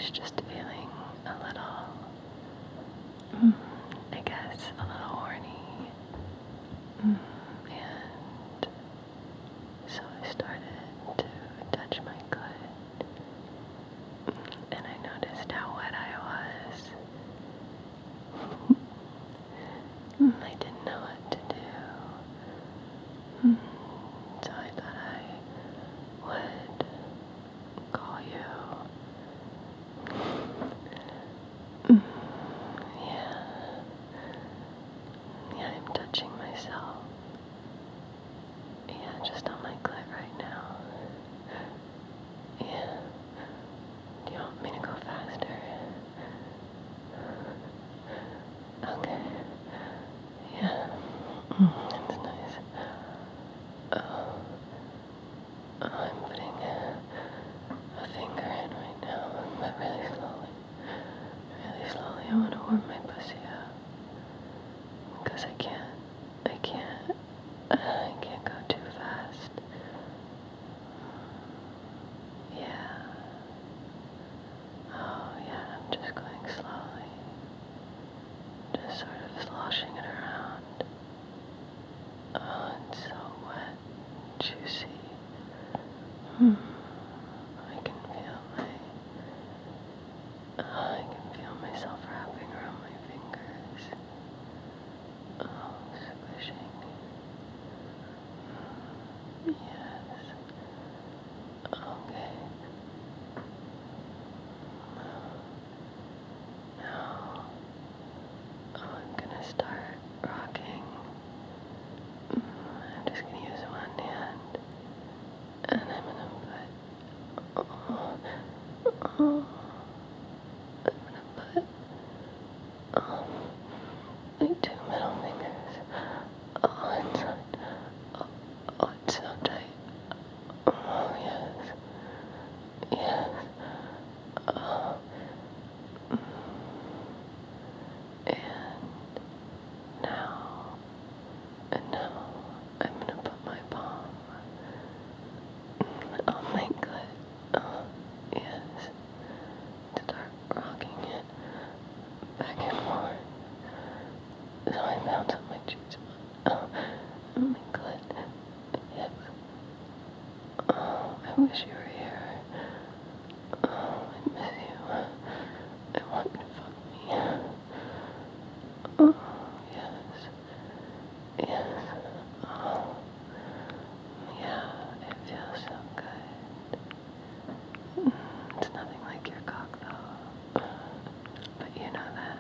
was just feeling a little, I guess, a little horny. And so I started to touch my clit, and I noticed how wet I was. I didn't know what to do. So I thought I would call you. Yeah, I'm touching myself. Yeah, just on my clit right now. Yeah. Do you want me to go faster? Okay. Yeah. That's nice. I'm putting a finger in right now, but really slowly. Really slowly. I want to warm my pussy up. Because I can't go too fast. Yeah. Oh, yeah, I'm just going slowly. Just sort of sloshing it around. Oh, it's so wet, juicy. I can feel myself wrapping around my fingers. Oh, squishing. Yes. Okay. Now, I'm gonna start rocking. I'm just gonna use one hand, and I'm gonna put, my two middle fingers inside. Oh, it's so tight. Oh, yes. Yes. Oh. And now, I'm gonna put my palm on my clit. Oh, yes. Start rocking it back and forth. So I bounce on my cheeks. Oh, my clit. Yes. Oh, I wish you were here. Oh, I miss you. I want you to fuck me. Oh, yes. Yes. Oh, yeah, it feels so good. It's nothing like your cock, though. But you know that.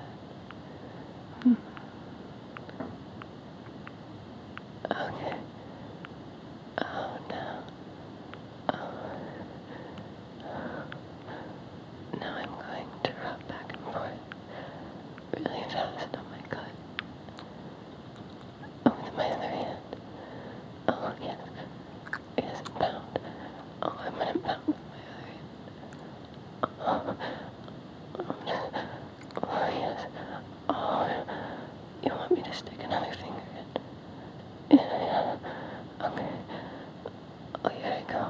Okay. Oh, no. Oh. Now I'm going to rub back and forth really fast on my gut. Oh, with my other hand. Oh, yes. Yes, pound. Oh, I'm gonna pound with my other hand. Oh, yes. Oh, you want me to stick another finger in? Yeah. Okay. Oh, here I go.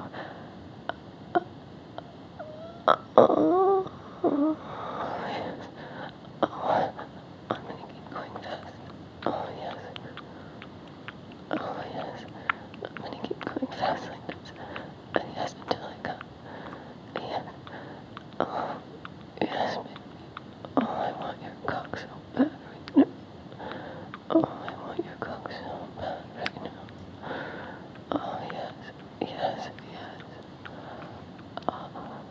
Oh, yes. Oh, I'm gonna keep going fast. Oh, yes. Oh, yes. I'm gonna keep going fast like this. Yes, until I come. Yes. Oh, yes, baby. Oh, I want your cock so bad right now. Oh, I want your cock so bad right now. Oh, yes. Yes, yes. Oh,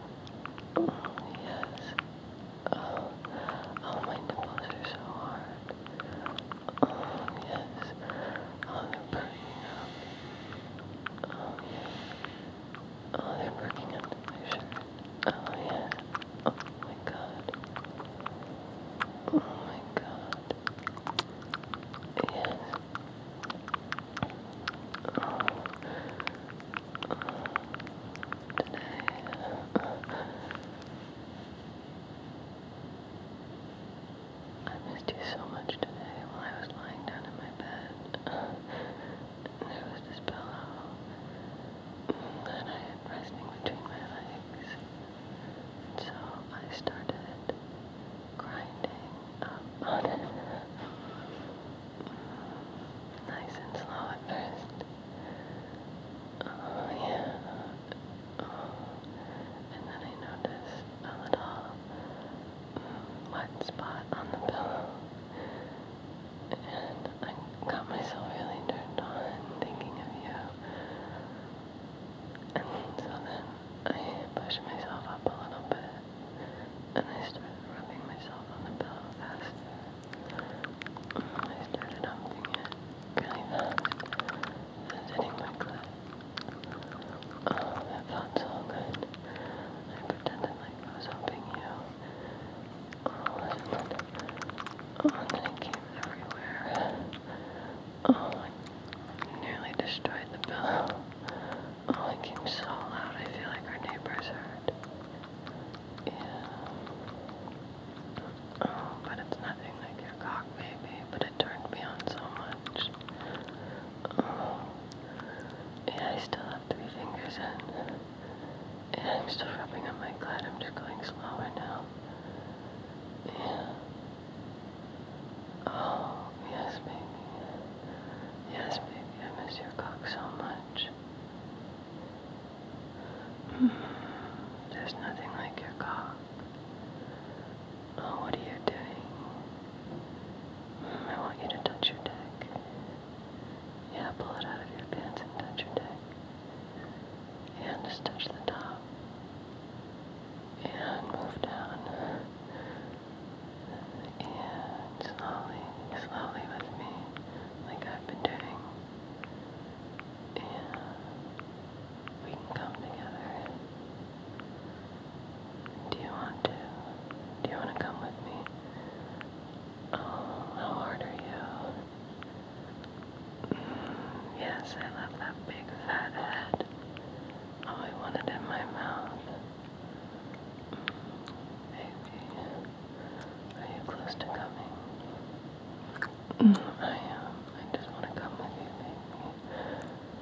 yes. Oh, my nipples are so hard. Oh, yes. Oh, they're burning up. Oh, yes. Oh, they're burning under my shirt. Oh, yes. Oh, my God. Oh, my God. Yes. destroyed the pillow. Oh, it came so loud. I feel like our neighbors heard. Yeah. Oh, but it's nothing like your cock, baby. But it turned me on so much. Oh. Yeah, I still have 3 fingers in. Yeah, I'm still rubbing on my clit. I'm just going slower now. Yeah. Oh, yes, baby. Yes, baby. I miss your cock so much. There's nothing like your cock. Oh, what are you doing? I want you to touch your dick. Yeah, pull it out of your pants and touch your dick. Yeah, just touch the top. And move down. And slowly with me, like I've been doing. Yeah, we can come together. Do you want to? Do you want to come with me? Oh, how hard are you? Yes, I love that big fat head. Oh, I want it in my mouth. Baby, are you close to coming? I am. I just want to come with you, baby.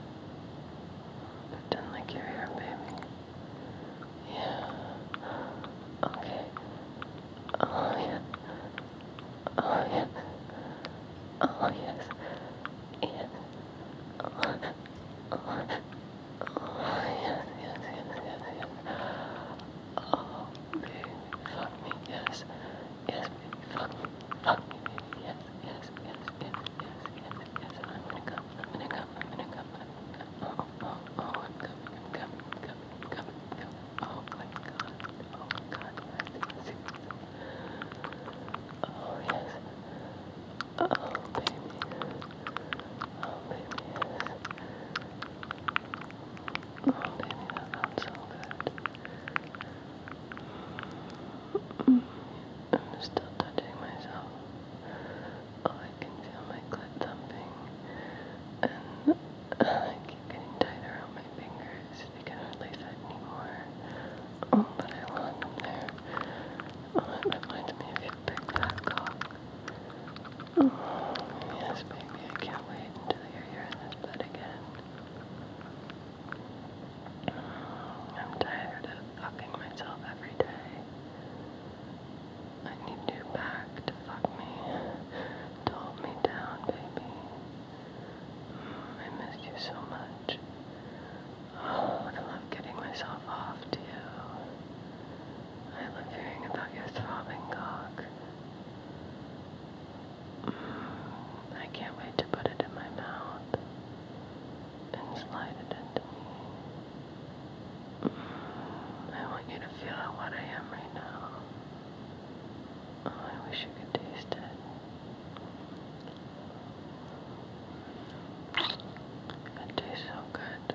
Pretend like you're here, baby. Yeah. Okay. Oh, yeah. Oh, yes. Oh, yes. Yes. Oh, oh, oh, yes, yes, yes, yes, yes. Oh, baby, fuck me, yes. Yes, baby, fuck me, baby, yes, yes, yes, yes, yes, yes, yes. I'm gonna come, I'm gonna come, I'm gonna come, I'm gonna come. Oh, oh, oh, I'm coming, I'm coming, I'm coming, I'm coming, I'm coming. Oh my God, oh my God, yes, yes, yes. Oh, yes. Oh, baby. Oh, baby, yes. Oh, baby, that felt so good. I'm still touching myself. Oh, I can feel my clit thumping. And I keep getting tighter on my fingers. They can hardly fit anymore. Oh, but I want them there. Oh, it reminds me of your big fat cock. Oh, yes, baby, I can't wait until you're here in this bed again. I'm tired of fucking myself every day. I need you back to fuck me, to hold me down, baby. I miss you so much. Oh, I love getting myself off to you. I love hearing about your throbbing cock. I can't wait to put it in my mouth and slide it into me. I want you to feel how what I am right now. Oh, I wish you could taste it. It tastes so good.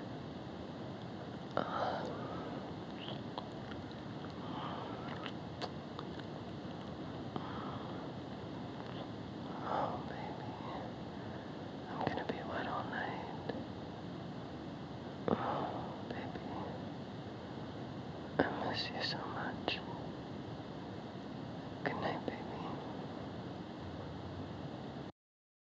Oh, baby. I'm gonna be wet all night. Oh, baby. I miss you so